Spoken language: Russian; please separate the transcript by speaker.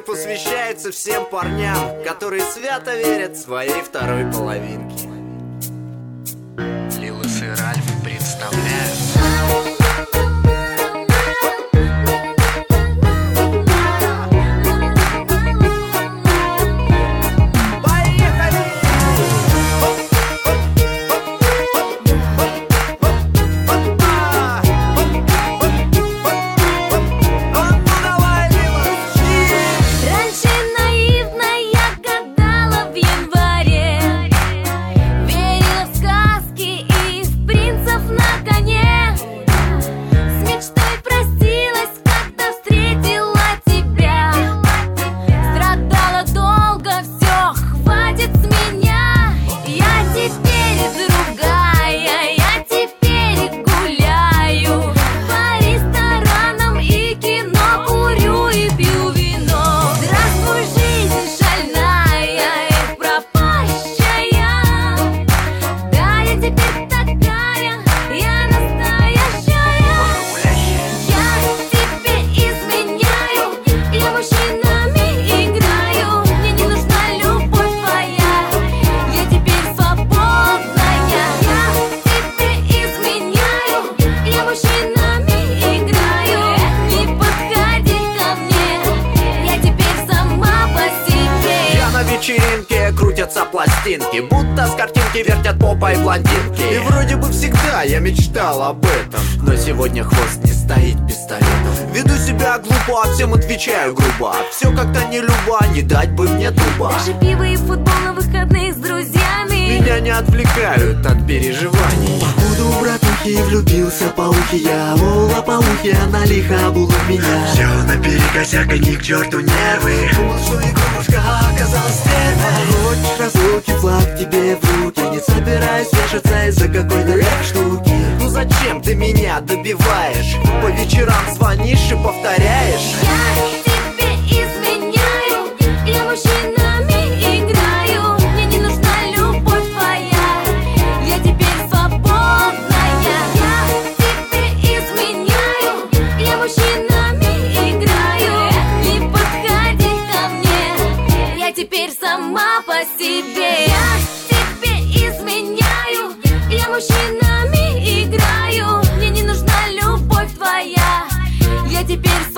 Speaker 1: посвящается всем парням, которые свято верят своей второй половинке.
Speaker 2: Лилус и Ральф представляют.
Speaker 1: Вечеринке крутятся пластинки, будто с картинки вертят попой блондинки. И вроде бы всегда я мечтал об этом, но сегодня хвост не стоит пистолетом. Веду себя глупо, а всем отвечаю грубо. Все как-то не люба, не дать бы мне труба.
Speaker 3: Даже пиво и футбол на выходные с друзьями
Speaker 1: меня не отвлекают от переживаний.
Speaker 4: Походу братухи влюбился по ухе я. О, лопоухи, она лихо обула меня.
Speaker 5: Все наперекосяк, и ни к черту нервы.
Speaker 4: Думал, что игрушка оказалась стервой. Хочешь разлуки, флаг тебе в руки. Не собираюсь вешаться из-за какой-то штуки.
Speaker 1: Ну зачем ты меня добиваешь? По вечерам звонишь и повторяешь.
Speaker 3: Я тебе изменяю, я мужчинами играю. Мне не нужна любовь твоя, я теперь свободная. Я тебе изменяю, я мужчинами играю. Не подходи ко мне, я теперь сама по себе. Я тебе изменяю, я мужчинами играю. Мне не нужна любовь твоя, я теперь